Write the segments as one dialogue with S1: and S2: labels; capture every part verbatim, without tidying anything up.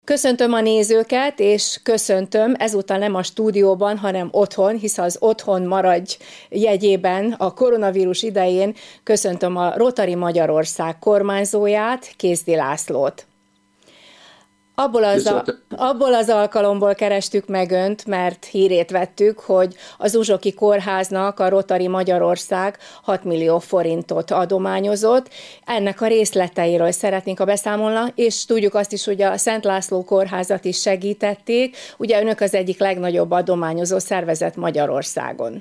S1: Köszöntöm a nézőket, és köszöntöm ezúttal nem a stúdióban, hanem otthon, hisz az Otthon maradj jegyében a koronavírus idején köszöntöm a Rotary Magyarország kormányzóját, Kézdi Lászlót. Abból az, a, abból az alkalomból kerestük meg önt, mert hírét vettük, hogy az Uzsoki Kórháznak a Rotary Magyarország hat millió forintot adományozott. Ennek a részleteiről szeretnénk a beszámolni, és tudjuk azt is, hogy a Szent László Kórházat is segítették. Ugye önök az egyik legnagyobb adományozó szervezet Magyarországon.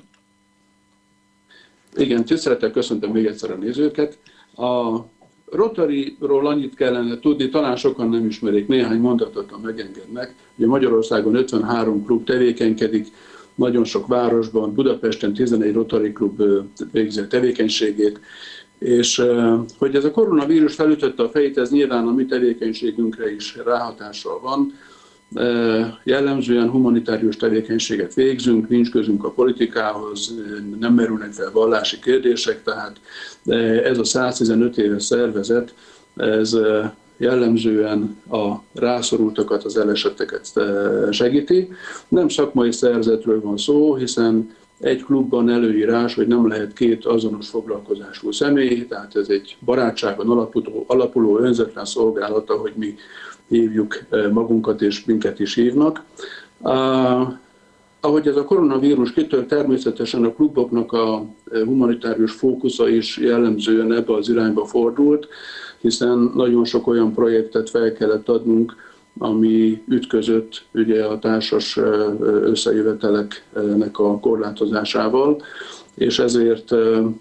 S2: Igen, tisztelettel köszöntöm még egyszer a nézőket. A Rotary-ról annyit kellene tudni, talán sokan nem ismerik, néhány mondatot, ha megengednek. Ugye Magyarországon ötvenhárom klub tevékenykedik, nagyon sok városban, Budapesten tizenegy Rotary klub végzi a tevékenységét, és hogy ez a koronavírus felütötte a fejét, ez nyilván a mi tevékenységünkre is ráhatással van. Jellemzően humanitárius tevékenységet végzünk, nincs közünk a politikához, nem merülnek fel vallási kérdések, tehát ez a száztizenöt éves szervezet, ez jellemzően a rászorultakat, az elesetteket segíti. Nem szakmai szervezetről van szó, hiszen egy klubban előírás, hogy nem lehet két azonos foglalkozású személy, tehát ez egy barátságon alapuló, alapuló önzetlen szolgálat, ahogy mi hívjuk magunkat, és minket is hívnak. Uh, ahogy ez a koronavírus kitört, természetesen a kluboknak a humanitárius fókusza is jellemzően ebbe az irányba fordult, hiszen nagyon sok olyan projektet fel kellett adnunk, ami ütközött ugye a társas összejöveteleknek a korlátozásával, és ezért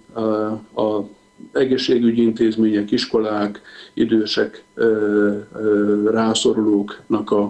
S2: a egészségügyi intézmények, iskolák, idősek, rászorulóknak a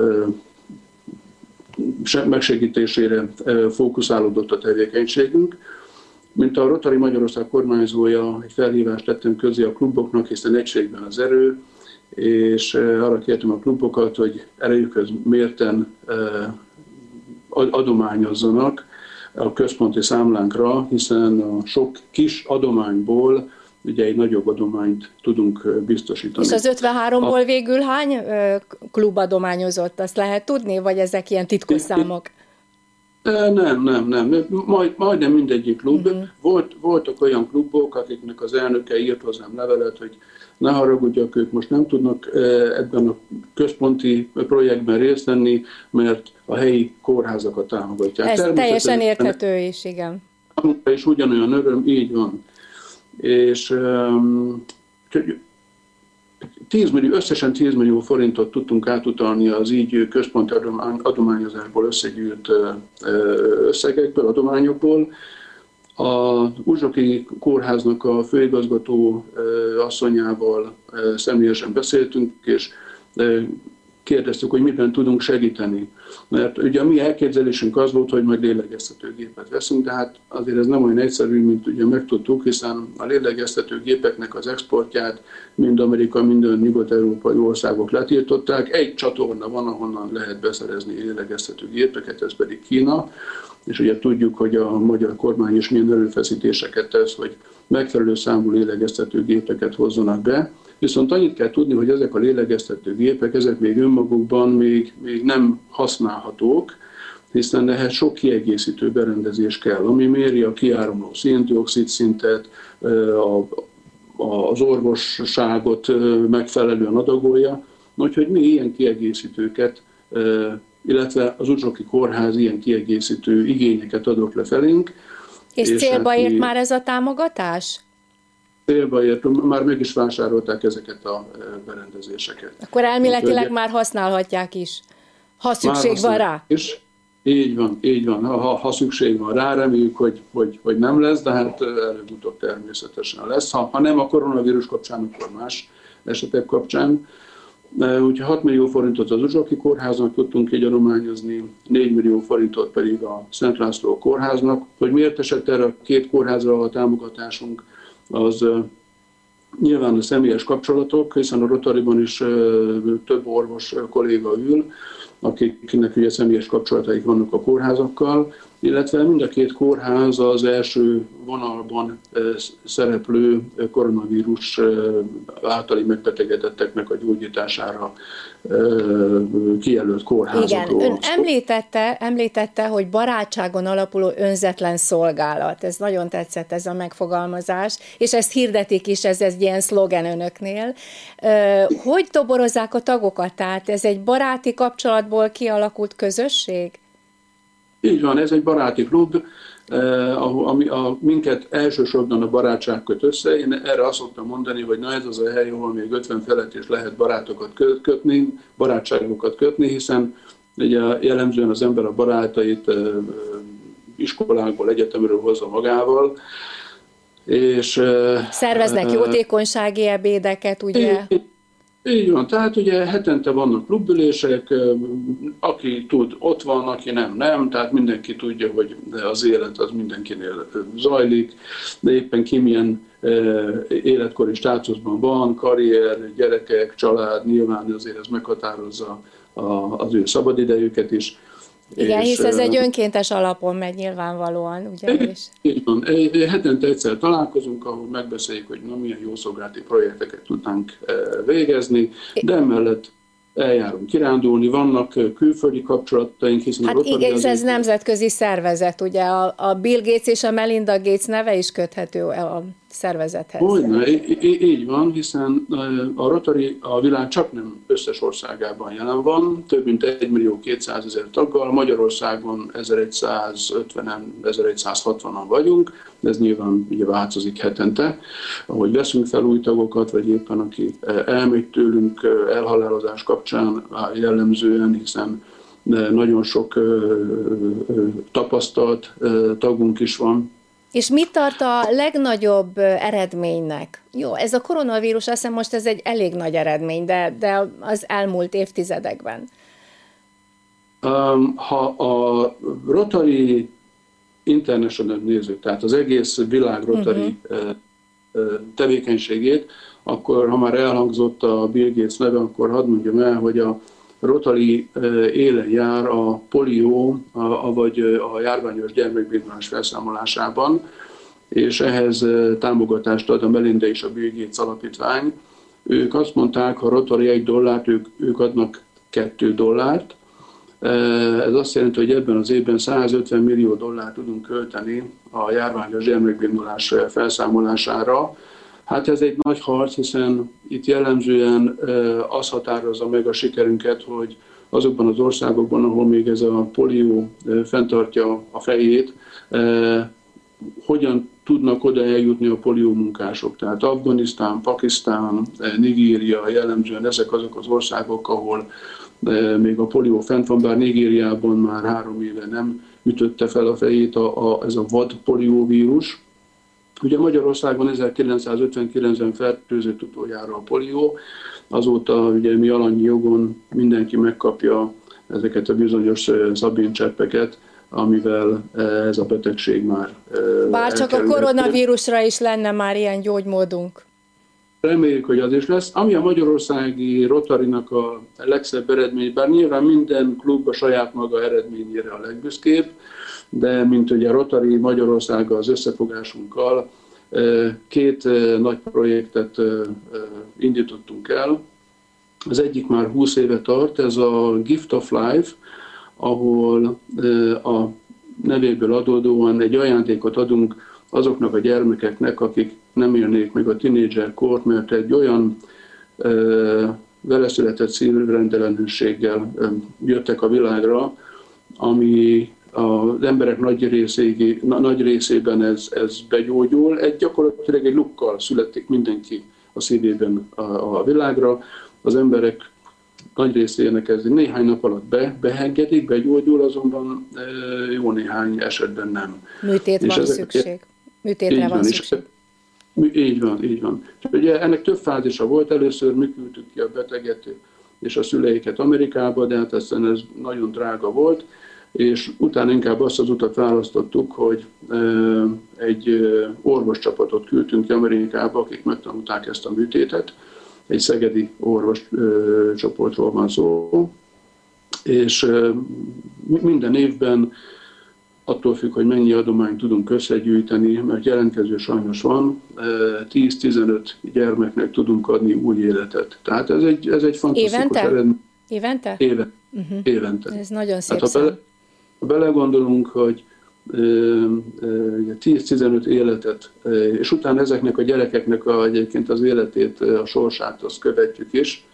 S2: megsegítésére fókuszálódott a tevékenységünk. Mint a Rotary Magyarország kormányzója, egy felhívást tettem közé a kluboknak, hiszen egységben az erő, és arra kértem a klubokat, hogy erejükhöz mérten adományozzanak a központi számlánkra, hiszen a sok kis adományból ugye egy nagyobb adományt tudunk biztosítani.
S1: És az ötvenháromból a... végül hány klub adományozott, azt lehet tudni, vagy ezek ilyen titkos számok?
S2: Nem, nem, nem. Majd, majdnem mindegyik klub. Uh-huh. Volt, voltak olyan klubok, akiknek az elnöke írt hozzám levelet, hogy ne haragudjak, ők most nem tudnak ebben a központi projektben részt venni, mert a helyi kórházakat támogatják.
S1: Ez teljesen érthető is, igen.
S2: Számunkra is ugyanolyan öröm, így van. És um, tíz millió, összesen tíz millió forintot tudtunk átutalni az így központi adományozásból összegyűjt összegekből, adományokból. Az Uzsoki Kórháznak a főigazgató asszonyával személyesen beszéltünk, és kérdeztük, hogy miben tudunk segíteni. Mert ugye a mi elképzelésünk az volt, hogy majd lélegeztetőgépet veszünk, de hát azért ez nem olyan egyszerű, mint ugye megtudtuk, hiszen a lélegeztetőgépeknek az exportját mind Amerika, mind nyugat-európai országok letiltották. Egy csatorna van, ahonnan lehet beszerezni lélegeztetőgépeket, ez pedig Kína. És ugye tudjuk, hogy a magyar kormány is milyen erőfeszítéseket tesz, hogy megfelelő számú lélegeztetőgépeket hozzanak be. Viszont annyit kell tudni, hogy ezek a lélegeztetőgépek, ezek még önmagukban még, még nem használhatók, hiszen ehhez sok kiegészítő berendezés kell, ami méri a kiáramló szén-dioxid szintet, az orvosságot megfelelően adagolja. Úgyhogy mi ilyen kiegészítőket, illetve az Uzsoki Kórház ilyen kiegészítő igényeket adott le felénk.
S1: És, és célba hát ért mi... már ez a támogatás?
S2: Célba ért, már meg is vásárolták ezeket a berendezéseket.
S1: Akkor elméletileg már használhatják is, ha szükség van rá.
S2: Is. Így van, így van. Ha, ha szükség van rá, reméljük, hogy, hogy, hogy nem lesz, de hát előbb-utóbb természetesen lesz. Ha, ha nem a koronavírus kapcsán, akkor más esetek kapcsán. Úgyhogy hat millió forintot az Uzsoki Kórháznak tudtunk így adományozni, négy millió forintot pedig a Szent László Kórháznak. Hogy miért esett erre a két kórházra a támogatásunk, az uh, nyilván a személyes kapcsolatok, hiszen a Rotaryban is uh, több orvos uh, kolléga ül, akiknek ugye személyes kapcsolataik vannak a kórházakkal, illetve mind a két kórház az első vonalban szereplő koronavírus általi megbetegedetteknek a gyógyítására kijelölt kórházakról.
S1: Igen, ön említette, említette, hogy barátságon alapuló önzetlen szolgálat. Ez nagyon tetszett, ez a megfogalmazás, és ezt hirdetik is, ez egy ilyen szlogen önöknél. Hogy toborozzák a tagokat? Tehát ez egy baráti kapcsolatból kialakult közösség?
S2: Így van, ez egy baráti klub, ami a, minket elsősorban a barátság köt össze. Én erre azt szoktam mondani, hogy na ez az a hely, ahol még ötven felett is lehet barátokat kötni, barátságokat kötni, hiszen ugye jellemzően az ember a barátait iskolákból, egyetemről hozza magával. És,
S1: szerveznek jótékonysági ebédeket, ugye?
S2: Így, így van, tehát ugye hetente vannak klubülések, aki tud, ott van, aki nem, nem, tehát mindenki tudja, hogy az élet az mindenkinél zajlik, de éppen ki milyen életkori státuszban van, karrier, gyerekek, család, nyilván azért ez meghatározza az ő szabadidejüket is.
S1: Igen, és, hisz ez egy önkéntes alapon megy nyilvánvalóan, ugye?
S2: Így van. Hetente egyszer találkozunk, ahol megbeszéljük, hogy na, milyen jó szolgálati projekteket tudnánk végezni, de emellett eljárunk kirándulni, vannak külföldi kapcsolataink, hiszen
S1: hát
S2: a Rotary
S1: igen,
S2: az
S1: ez nemzetközi szervezet, ugye a, a Bill Gates és a Melinda Gates neve is köthető a szervezethez.
S2: Hogyne, így van, hiszen a Rotary a világ csak nem összes országában jelen van, több mint egymillió-kétszázezer taggal, Magyarországon ezeregyszázötvenen, ezeregyszázhatvanan vagyunk, ez nyilván ugye változik hetente, ahogy veszünk fel új tagokat, vagy éppen aki elmegy tőlünk elhalálozás kapcsán jellemzően, hiszen nagyon sok tapasztalt tagunk is van.
S1: És mit tart a legnagyobb eredménynek? Jó, ez a koronavírus, azt hiszem most ez egy elég nagy eredmény, de, de az elmúlt évtizedekben.
S2: Ha a Rotary International nézzük, tehát az egész világ Rotary uh-huh. tevékenységét, akkor ha már elhangzott a Bill Gates neve, akkor hadd mondjam el, hogy a Rotary élen jár a polió, vagy a járványos gyermekbénulás felszámolásában, és ehhez támogatást ad a Melinda és a Bill Gates alapítvány. Ők azt mondták, ha Rotary egy dollárt, ők, ők adnak kettő dollárt. Ez azt jelenti, hogy ebben az évben százötven millió dollárt tudunk költeni a járványos gyermekbénulás felszámolására. Hát ez egy nagy harc, hiszen itt jellemzően az határozza meg a sikerünket, hogy azokban az országokban, ahol még ez a polió fenntartja a fejét, hogyan tudnak oda eljutni a polió munkások. Tehát Afganisztán, Pakisztán, Nigéria, jellemzően ezek azok az országok, ahol még a polió fent van, bár Nigériában már három éve nem ütötte fel a fejét a, a, ez a vad polióvírus. Ugye Magyarországon ezerkilencszázötvenkilencben fertőzött utoljára a polió, azóta ugye mi alanyi jogon mindenki megkapja ezeket a bizonyos szabíncseppeket, amivel ez a betegség már
S1: bár csak a koronavírusra is lenne már ilyen gyógymódunk.
S2: Reméljük, hogy az is lesz. Ami a magyarországi Rotarynak a legszebb eredmény, bár nyilván minden klub a saját maga eredményére a legbüszkébb, de mint ugye a Rotary Magyarországgal az összefogásunkkal két nagy projektet indítottunk el. Az egyik már húsz éve tart, ez a Gift of Life, ahol a nevéből adódóan egy ajándékot adunk azoknak a gyermekeknek, akik nem élnék meg a tinédzserkort, mert egy olyan veleszületett szívrendellenességgel jöttek a világra, ami az emberek nagy, részégi, nagy részében ez, ez begyógyul. Egy gyakorlatilag egy lukkal születik mindenki a szívében a, a világra. Az emberek nagy részének ez néhány nap alatt be, behengedik, begyógyul, azonban jó néhány esetben nem.
S1: Műtét van ezek, szükség. Műtétre van szükség.
S2: Így van, így van. Ugye ennek több fázisa volt. Először mi küldtük ki a beteget és a szüleiket Amerikába, de hát aztán ez nagyon drága volt, és utána inkább azt az utat választottuk, hogy egy orvoscsapatot küldtünk ki Amerikába, akik megtanulták ezt a műtétet. Egy szegedi orvos csoportról van szó, és minden évben attól függ, hogy mennyi adományt tudunk összegyűjteni, mert jelentkező sajnos van, tíz-tizenöt gyermeknek tudunk adni új életet. Tehát ez egy, ez egy fantasztikus
S1: évente?
S2: eredmény.
S1: Évente?
S2: Éve,
S1: uh-huh.
S2: Évente.
S1: Ez nagyon szép
S2: hát, ha, bele, ha belegondolunk, hogy tíz-tizenöt életet, és utána ezeknek a gyerekeknek a, egyébként az életét, a sorsát azt követjük is.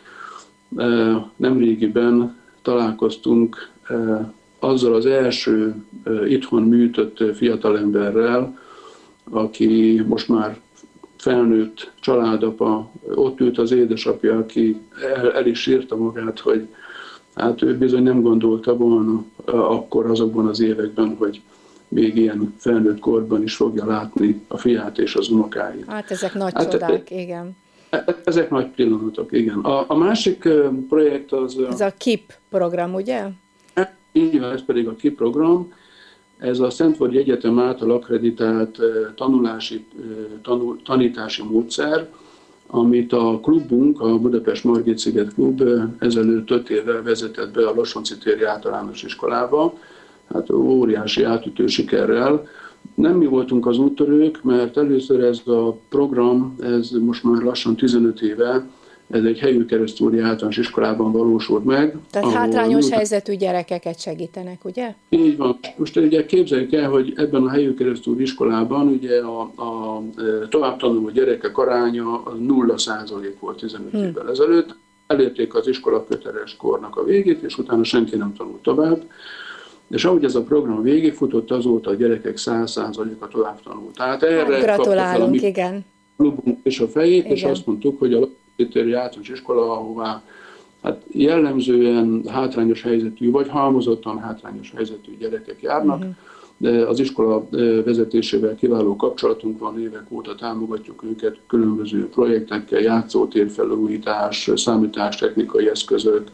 S2: Nemrégiben találkoztunk azzal az első itthon műtött fiatalemberrel, aki most már felnőtt családapa, ott ült az édesapja, aki el, el is írta magát, hogy hát ő bizony nem gondolta volna akkor azokban az években, hogy még ilyen felnőtt korban is fogja látni a fiát és az unokáit.
S1: Hát ezek nagy
S2: hát,
S1: csodák, igen.
S2: Ezek nagy pillanatok, igen. A, a másik projekt az...
S1: Ez a KIP program, ugye?
S2: Így van, ez pedig a KIP program. Ez a Szentvargyi Egyetem által akkreditált tanulási, tanul, tanítási módszer, amit a klubunk, a Budapest Margit-sziget Klub ezelőtt öt évvel vezetett be a Losonci-téri általános iskolába. Hát óriási átütő sikerrel. Nem mi voltunk az úttörők, mert először ez a program, ez most már lassan tizenöt éve, ez egy helyű keresztúri általános iskolában valósult meg.
S1: Tehát hátrányos ahol... helyzetű gyerekeket segítenek, ugye?
S2: Így van. Most ugye képzeljük el, hogy ebben a helyű keresztúri iskolában ugye a, a továbbtanuló gyerekek aránya nulla százalék volt tizenöt hmm. évvel ezelőtt. Elérték az iskola köteles kornak a végét, és utána senki nem tanult tovább. És ahogy ez a program végigfutott, azóta a gyerekek száz százaléka tovább tanult. Tehát erre
S1: hát gratulálunk, igen.
S2: Klubunk és a fejét, igen. És azt mondtuk, hogy a Losonci-téri általános iskola, ahová hát jellemzően hátrányos helyzetű, vagy halmozottan hátrányos helyzetű gyerekek járnak, uh-huh. de az iskola vezetésével kiváló kapcsolatunk van, évek óta támogatjuk őket különböző projektekkel, játszótérfelújítás, számítástechnikai eszközök,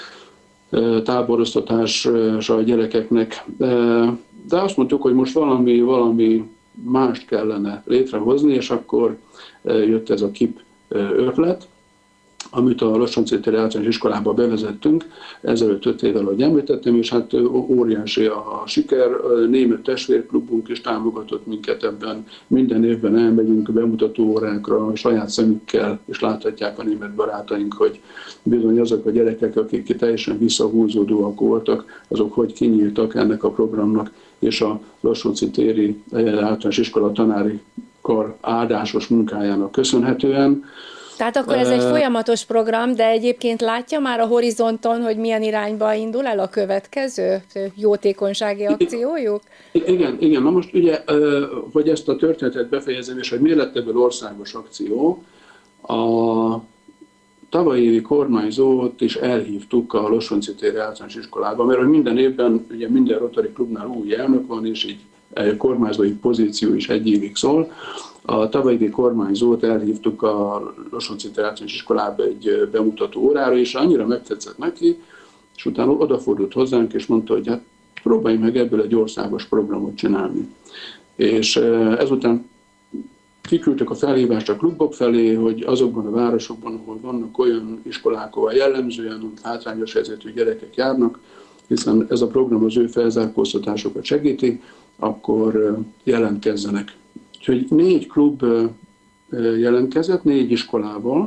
S2: táboroztatása a gyerekeknek. De azt mondtuk, hogy most valami, valami mást kellene létrehozni, és akkor jött ez a KIP ötlet, amit a Losonci-téri általános iskolába bevezettünk, ezelőtt öt évvel, ahogy említettem, és hát óriási a siker. A német testvérklubunk is támogatott minket ebben. Minden évben elmegyünk bemutató órákra, saját szemükkel, és láthatják a német barátaink, hogy bizony azok a gyerekek, akik teljesen visszahúzódóak voltak, azok hogy kinyíltak ennek a programnak, és a Losonci-téri általános iskola tanári kar áldásos munkájának köszönhetően.
S1: Tehát akkor ez egy folyamatos program, de egyébként látja már a horizonton, hogy milyen irányba indul el a következő jótékonysági akciójuk?
S2: Igen, igen. Na most ugye, hogy ezt a történetet befejezem, és hogy miért lett ebből országos akció, a tavalyi évi kormányzót is elhívtuk a Losonci-téri általános iskolába, mert minden évben ugye minden Rotary klubnál új elnök van, és így kormányzói pozíció is egy évig szól. A tavalyi kormányzót elhívtuk a Losonci-téri általános iskolába egy bemutató órára, és annyira megtetszett neki, és utána odafordult hozzánk, és mondta, hogy hát próbálj meg ebből egy országos programot csinálni. És ezután kiküldtek a felhívást a klubok felé, hogy azokban a városokban, ahol vannak olyan iskolák, ahol jellemzően hátrányos helyzetű gyerekek járnak, hiszen ez a program az ő felzárkóztatásokat segíti, akkor jelentkezzenek. Úgyhogy négy klub jelentkezett, négy iskolával.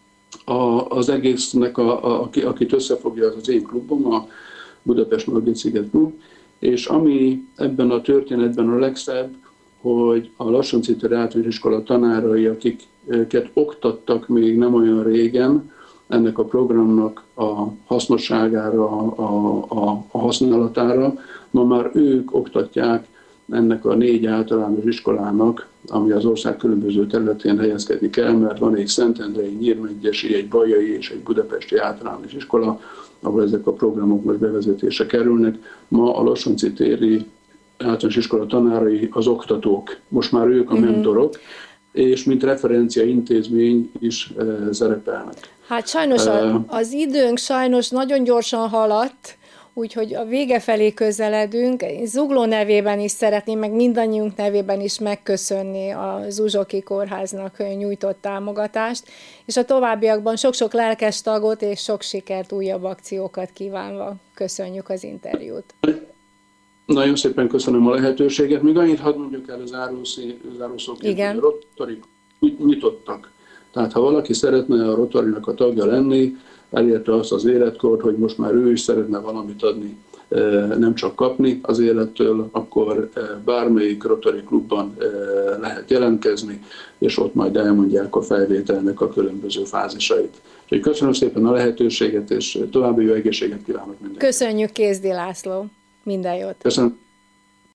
S2: Az egésznek, a, a, akit összefogja, az az én klubom, a Budapest Margit-sziget Klub, és ami ebben a történetben a legszebb, hogy a Losonci-téri általános iskola tanárai, akiket oktattak még nem olyan régen, ennek a programnak a hasznosságára, a, a, a használatára, ma már ők oktatják ennek a négy általános iskolának, ami az ország különböző területén helyezkedik el, mert van egy szentendrei, nyírmegyesi, egy bajai és egy budapesti általános iskola, ahol ezek a programok most bevezetése kerülnek. Ma a Losonci-téri általános iskola tanárai az oktatók, most már ők a mentorok, mm-hmm. és mint referencia intézmény is e, szerepelnek.
S1: Hát sajnos a, az időnk sajnos nagyon gyorsan haladt, úgyhogy a vége felé közeledünk. Én Zugló nevében is szeretném, meg mindannyiunk nevében is megköszönni a Zsuzsoki Kórháznak nyújtott támogatást, és a továbbiakban sok-sok lelkes tagot és sok sikert, újabb akciókat kívánva köszönjük az interjút.
S2: Nagyon szépen köszönöm a lehetőséget. Még annyit hadd mondjuk el az zárószóként, hogy a Rotary nyitottak. Tehát ha valaki szeretne a Rotary-nak a tagja lenni, elérte azt az életkort, hogy most már ő is szeretne valamit adni, nem csak kapni az élettől, akkor bármelyik Rotary klubban lehet jelentkezni, és ott majd elmondják a felvételnek a különböző fázisait. Úgyhogy köszönöm szépen a lehetőséget, és további jó egészséget kívánok mindenkinek.
S1: Köszönjük, Kézdi László. Minden jót.
S2: Köszönöm.